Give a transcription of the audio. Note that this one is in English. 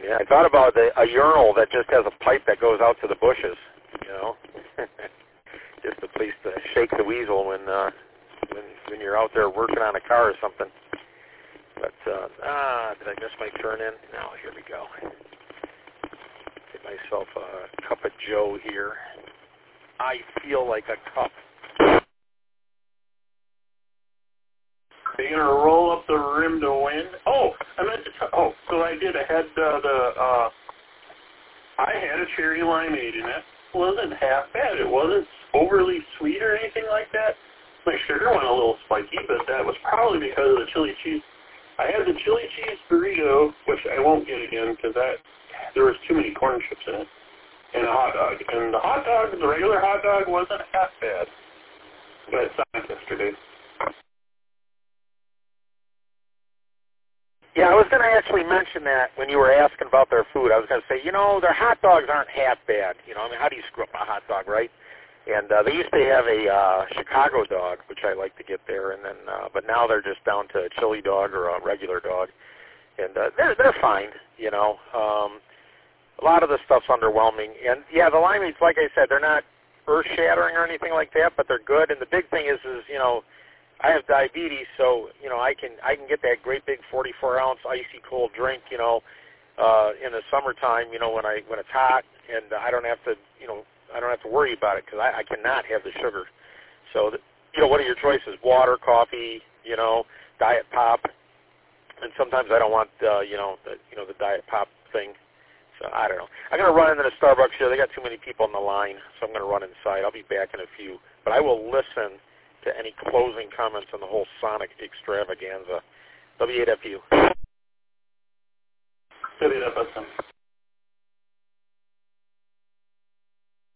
Yeah, I thought about a urinal that just has a pipe that goes out to the bushes, you know, just a place to shake the weasel when you're out there working on a car or something. But, did I miss my turn in? No, here we go. Get myself a cup of Joe here. I feel like a cup. Are you going to roll up the rim to win? Oh, so I did. I had a cherry limeade, and that wasn't half bad. It wasn't overly sweet or anything like that. My sugar went a little spiky, but that was probably because of the chili cheese. I had the chili cheese burrito, which I won't get again because there was too many corn chips in it, and a hot dog. And the hot dog, the regular hot dog, wasn't half bad. But it's not yesterday. Yeah, I was going to actually mention that when you were asking about their food. I was going to say, their hot dogs aren't half bad. How do you screw up a hot dog, right? And they used to have a Chicago dog, which I like to get there, and then but now they're just down to a chili dog or a regular dog, and they're fine. A lot of the stuff's underwhelming, and yeah, the limeades, like I said, they're not earth-shattering or anything like that, but they're good. And the big thing is I have diabetes, so I can get that great big 44-ounce icy cold drink, in the summertime, when it's hot, and I don't have to worry about it because I cannot have the sugar. So what are your choices? Water, coffee, diet pop, and sometimes I don't want the diet pop thing. So I don't know. I'm gonna run into the Starbucks here. They got too many people on the line, so I'm gonna run inside. I'll be back in a few, but I will listen to any closing comments on the whole Sonic extravaganza. W8FU. WFSM.